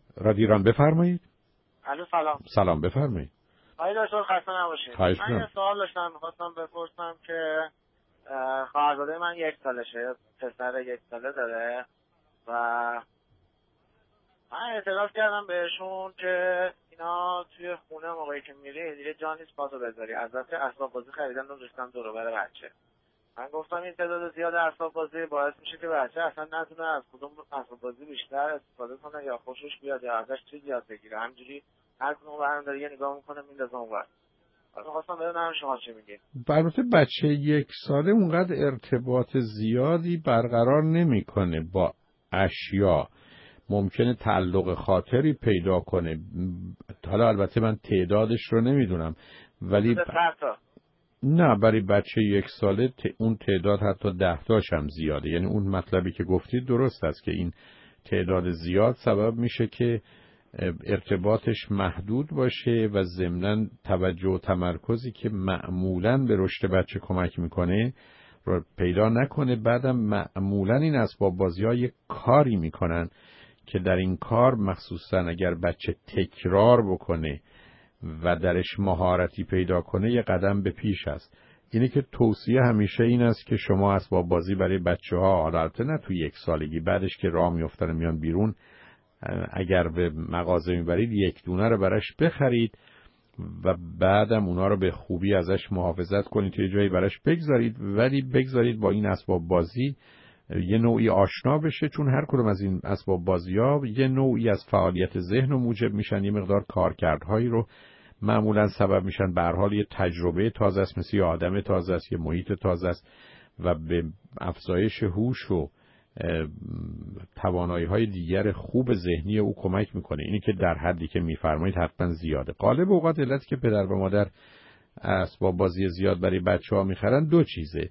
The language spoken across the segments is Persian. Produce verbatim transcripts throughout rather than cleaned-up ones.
رادیو ایران بفرمایید. الو سلام. سلام بفرمایید. آقای دکتر خسته نباشید. من یه سوال داشتم می‌خواستم بپرسم که خواهرزاده من یک سالشه، پسر یک ساله داره و من اعتراض کردم بهشون که اینا توی خونه موقعی که میری دیگه جا نیست پاتو بذاری. البته اسباب بازی خریدن رو ریختن دور و بر بچه. من گفتم این تعداد زیاد اسباب بازی باعث میشه که بچه اصلا نتونه از کدوم اسباب بازی بیشتر استفاده کنه یا خوشش بیاد یا ازش چیزی یاد بگیره. همینجوری هر کدوم برام داره یه نگاه میکنه میندازه اونور. حالا خواستم ببینم شما چی میگید. البته بچه یک ساله اونقدر ارتباط زیادی برقرار نمیکنه با اشیا. ممکنه تعلق خاطری پیدا کنه. حالا البته من تعدادش رو نمیدونم ولی ب... نه برای بچه یک ساله ت... اون تعداد حتی ده تاش هم زیاده. یعنی اون مطلبی که گفتید درست است که این تعداد زیاد سبب میشه که ارتباطش محدود باشه و ضمناً توجه و تمرکزی که معمولاً به رشد بچه کمک میکنه رو پیدا نکنه. بعدم معمولاً این اسباب بازی‌ها یک کاری میکنن که در این کار مخصوصاً اگر بچه تکرار بکنه و درش مهارتی پیدا کنه یه قدم به پیش است. اینه که توصیه همیشه این است که شما اسباب بازی برای بچه‌ها البته نه تو یک سالگی، بعدش که راه میافتن میان بیرون اگر به مغازه میبرید یک دونه رو براش بخرید و بعدم اونا رو به خوبی ازش محافظت کنید، توی جایی براش بگذارید، ولی بگذارید با این اسباب بازی یه نوعی آشنا بشه، چون هر کدوم از این اسباب بازی‌ها یه نوعی از فعالیت ذهن رو موجب میشن، یه مقدار کارکردهایی رو معمولا سبب میشن. به هر حال یه تجربه تازه است، مثل یه آدم تازه است، یه محیط تازه است و به افزایش هوش و توانایی‌های دیگر خوب ذهنی او کمک میکنه. اینی که در حدی که میفرمایید حتما زیاده. غالب اوقات علتی که پدر و مادر اسباب بازی زیاد برای بچه‌ها میخرن دو چیزه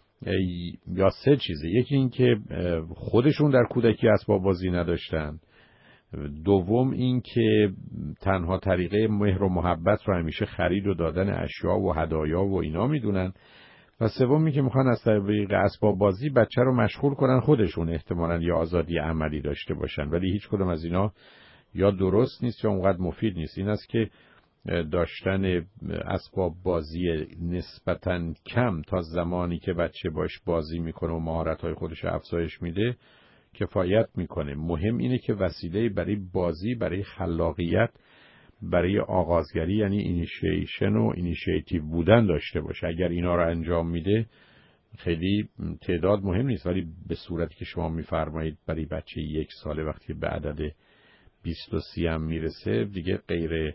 یا سه چیزه. یکی این که خودشون در کودکی اسباب بازی نداشتن، دوم این که تنها طریقه مهر و محبت رو همیشه خرید و دادن اشیا و هدایا و اینا میدونن، و سومی که میخوان از طریق اسباب بازی بچه رو مشغول کنن خودشون احتمالاً یا آزادی عملی داشته باشن، ولی هیچ کدوم از اینا یا درست نیست یا اونقدر مفید نیست. این است که داشتن اسباب بازی نسبتاً کم تا زمانی که بچه باش بازی میکنه و مهارت‌های خودش افزایش میده کفایت میکنه. مهم اینه که وسیله برای بازی، برای خلاقیت، برای آغازگری یعنی اینیشیشن و اینیشیتیو بودن داشته باشه. اگر اینا رو انجام میده خیلی تعداد مهم نیست، ولی به صورتی که شما میفرمایید برای بچه یک ساله وقتی به عدد بیست و سی هم میرسه دیگه غیر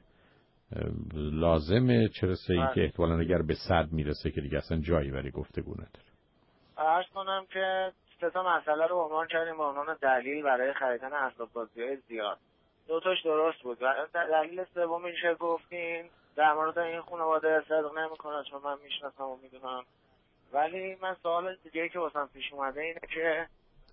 لازمه، چرا سه این که احتمالاً اگر به صد میرسه که دیگه اصلا جایی برای گفتگو نداره. عرض کنم که سه تا مسئله رو عنوان کردیم به عنوان دلیل برای خریدن اسباب بازی‌های زیاد. دو تاش درست بود. دلیل سومیش که گفتین در مورد این خانواده صدق نمی‌کنه، چون من میشناسم و میدونم. ولی من سوال دیگه‌ای که واسم پیش اومده اینه که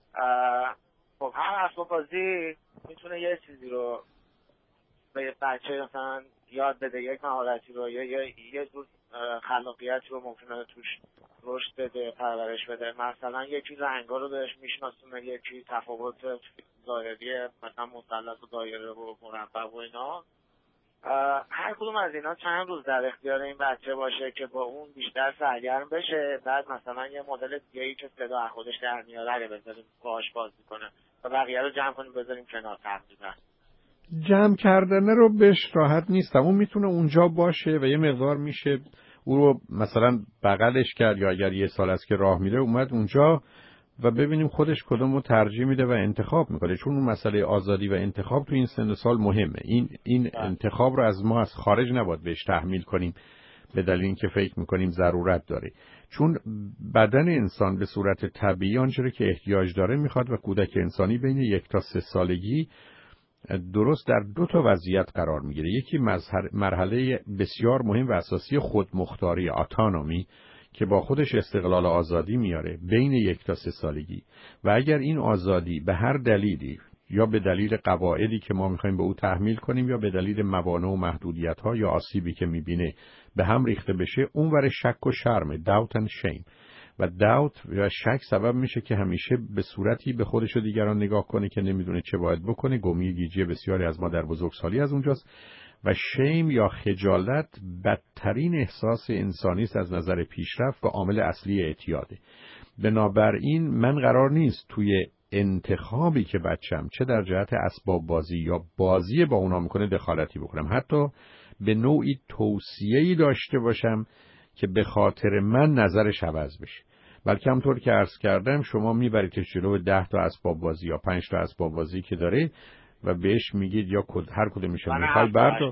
خب هر اسباب بازی میتونه یه چیزی رو به بچه مثلا یاد بده، یک مهارتی رو یا یه یه جور خلاقیتی رو ممکنه توش رشد بده، پرورش بده. مثلا یکی رنگا رو بهش میشناسونه، یکی تفاوت ظاهری مثلا مثلث و دایره و مربع و اینا. هر کدوم از اینا چند روز در اختیار این بچه باشه که با اون بیشتر سرگرم بشه، بعد مثلا یه مدل دیگه‌ای که صدا از خودش در میاره رو بذاریم باهاش بازی کنه و بقیه رو جمع کنیم بذاریم کنار. تقریبا جمع کردن رو بهش راحت نیستم. اون میتونه اونجا باشه و یه مقدار میشه او رو مثلا بغلش کرد، یا اگر یه سال است که راه میره اومد اونجا و ببینیم خودش کدوم رو ترجیح میده و انتخاب میکنه، چون اون مسئله آزادی و انتخاب تو این سن و سال مهمه. این این انتخاب رو از ما از خارج نباید بهش تحمیل کنیم به دلیل اینکه فکر میکنیم ضرورت داره، چون بدن انسان به صورت طبیعی آنچه که احتیاج داره میخواد و کودک انسانی بین یک تا سه سالگی درست در دو تا وضعیت قرار میگیره. یکی مرحله بسیار مهم و اساسی خودمختاری، اتونومی، که با خودش استقلال آزادی میاره بین یک تا سه سالگی، و اگر این آزادی به هر دلیلی یا به دلیل قواعدی که ما میخوایم به او تحمیل کنیم یا به دلیل موانع و محدودیت‌ها یا آسیبی که میبینه به هم ریخته بشه، اون ور شک و شرم، doubt and shame. و داوت و شک سبب میشه که همیشه به صورتی به خودش و دیگران نگاه کنه که نمیدونه چه باید بکنه. گمی گیجی بسیاری از ما در بزرگسالی از اونجاست. و شیم یا خجالت بدترین احساس انسانی است از نظر پیشرفت و عامل اصلی اعتیاده. بنابراین من قرار نیست توی انتخابی که بچم چه در جهت اسباب بازی یا بازی با اونا میکنه دخالتی بکنم، حتی به نوعی توصیه‌ای داشته باشم که به خاطر من نظرش عوض بشه. بلکه همطور که عرض کردم شما میبریدش جلو ده تا اسباب بازی یا پنج تا اسباب بازی که داره و بهش میگید یا هر کدوم میشه میخوای بردار.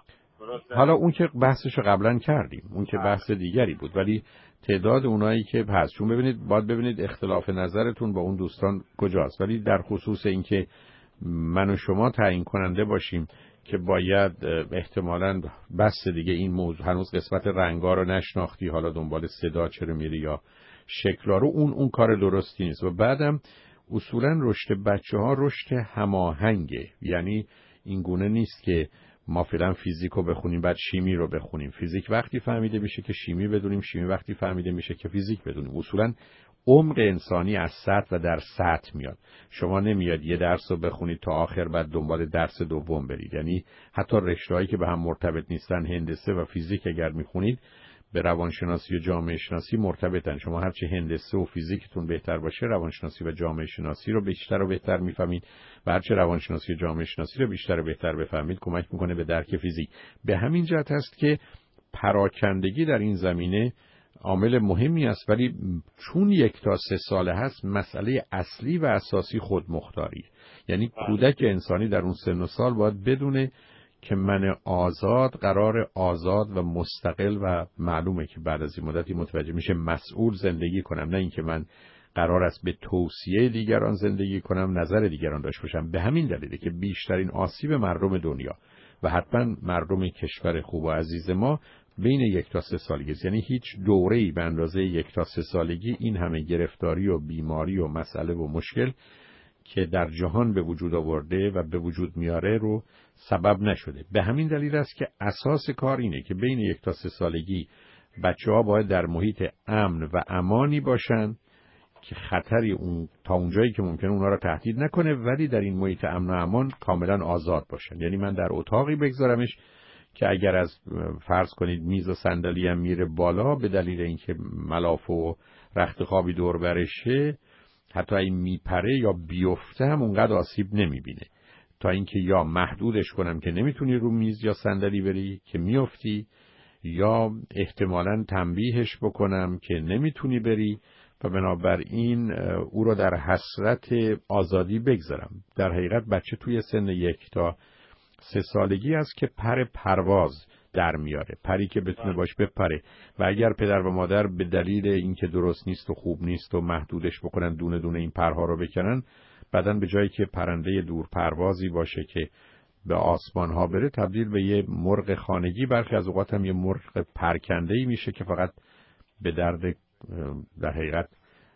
حالا اون که بحثشو قبلا کردیم، اون که بحث دیگری بود، ولی تعداد اونایی که هست، چون ببینید باید ببینید اختلاف نظرتون با اون دوستان کجاست. ولی در خصوص اینکه من و شما تعیین کننده باشیم که باید احتمالاً بحث دیگه این موضوع هنوز قسمت رنگا رو نشناختی، حالا دنبال صدا چرا میری یا شکلا رو، اون اون کار درستی نیست. و بعدم اصولاً رشد بچه‌ها رشد هماهنگه، یعنی این گونه نیست که ما فعلا فیزیک رو بخونیم بعد شیمی رو بخونیم. فیزیک وقتی فهمیده میشه که شیمی بدونیم، شیمی وقتی فهمیده میشه که فیزیک بدونیم. اصولاً عمق انسانی از سطح و در سطح میاد. شما نمیاد یه درس رو بخونید تا آخر بعد دنبال درس دوم برید. یعنی حتی رشته‌هایی که به هم مرتبط نیستن، هندسه و فیزیک، اگر میخونید به روانشناسی و جامعه شناسی مرتبطن. شما هرچی هندسه و فیزیکتون بهتر باشه، روانشناسی و جامعه شناسی رو بیشتر و بهتر میفهمید و هرچی روانشناسی و جامعه شناسی رو بیشتر و بهتر بفهمید کمک میکنه به درک فیزیک. به همین جهت است که پراکندگی در این زمینه عامل مهمی است. ولی چون یک تا سه ساله هست، مسئله اصلی و اساسی خودمختاری، یعنی کودک انسانی در اون سن و سال باید بدونه که من آزاد قرار آزاد و مستقل و معلومه که بعد از این مدتی متوجه میشه مسئول زندگی کنم، نه اینکه من قرار است به توصیه دیگران زندگی کنم، نظر دیگران داشته باشم. به همین دلیله که بیشترین آسیب مردم دنیا و حتما مردم کشور خوب و عزیز ما بین یک تا سه سالگی است. یعنی هیچ دوره‌ای به اندازه یک تا سه سالگی این همه گرفتاری و بیماری و مسئله و مشکل که در جهان به وجود آورده و به وجود میاره رو سبب نشده. به همین دلیل است که اساس کار اینه که بین یک تا سه سالگی بچه‌ها باید در محیط امن و امانی باشن که خطری اون تا اونجایی که ممکنه اونا رو تهدید نکنه، ولی در این محیط امن و امان کاملا آزاد باشن. یعنی من در اتاقی بگذارمش که اگر از فرض کنید میز و صندلی هم میره بالا، به دلیل اینکه ملاف و رخت خوابی دور برشه، حتی این میپره یا بیفته هم اونقدر آسیب نمیبینه، تا اینکه یا محدودش کنم که نمیتونی رو میز یا صندلی بری که میفتی، یا احتمالاً تنبیهش بکنم که نمیتونی بری و بنابراین او رو در حسرت آزادی بگذارم. در حقیقت بچه توی سن یک تا سه سالگی است که پر پرواز در میاره، پری که بتونه باش بپره. و اگر پدر و مادر به دلیل اینکه درست نیست و خوب نیست و محدودش بکنن، دونه دونه این پرها رو بکنن، بعدن به جایی که پرنده دور پروازی باشه که به آسمان ها بره، تبدیل به یه مرغ خانگی، برخی از اوقات هم یه مرغ پرکنده‌ای میشه که فقط به درد در حقیقت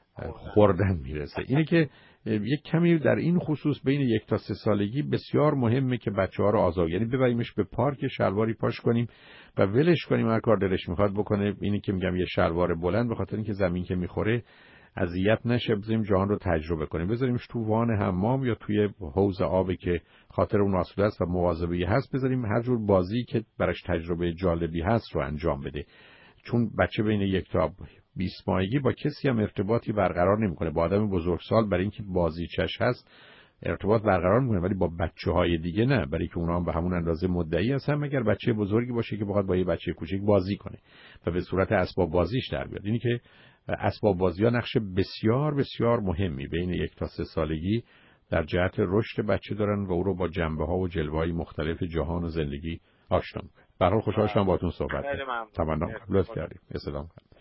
خوردن میرسه. اینه که یک کمی در این خصوص بین یک تا سه سالگی بسیار مهمه که بچه ها رو آزاد، یعنی ببریمش به پارک، شلواری پاش کنیم و ولش کنیم هر کار دلش میخواد بکنه. اینی که میگم یه شلوار بلند، به خاطر اینکه زمین که میخوره اذیت نشه، بذاریم جهان رو تجربه کنیم، بذاریمش تو وان حمام یا توی حوض آبی که خاطر اون آسوده است و مواظبی هست، بذاریم هر جور بازی که براش تجربه جالبی هست رو انجام بده. چون بچه بین یک تا بیست ماهگی با کسی هم ارتباطی برقرار نمیکنه. با آدم بزرگسال برای اینکه بازیچش هست ارتباط برقرار میکنه، ولی با بچه‌های دیگه نه، برای که اونها هم به همون اندازه مدعی هستن، مگر بچه بزرگی باشه که بخواد با یه بچه کوچیک بازی کنه و به صورت اسباب بازیش در بیاد. اینی که اسباب بازی‌ها نقش بسیار بسیار مهمی بین یک تا سه سالگی در جهت رشد بچه دارن و او رو با جنبه‌ها و جلوه‌های مختلف جهان و زندگی آشنا می‌کنن. به هر حال خوشحال شدم باهاتون صحبت کردم. تمام لطف کردید. سلام.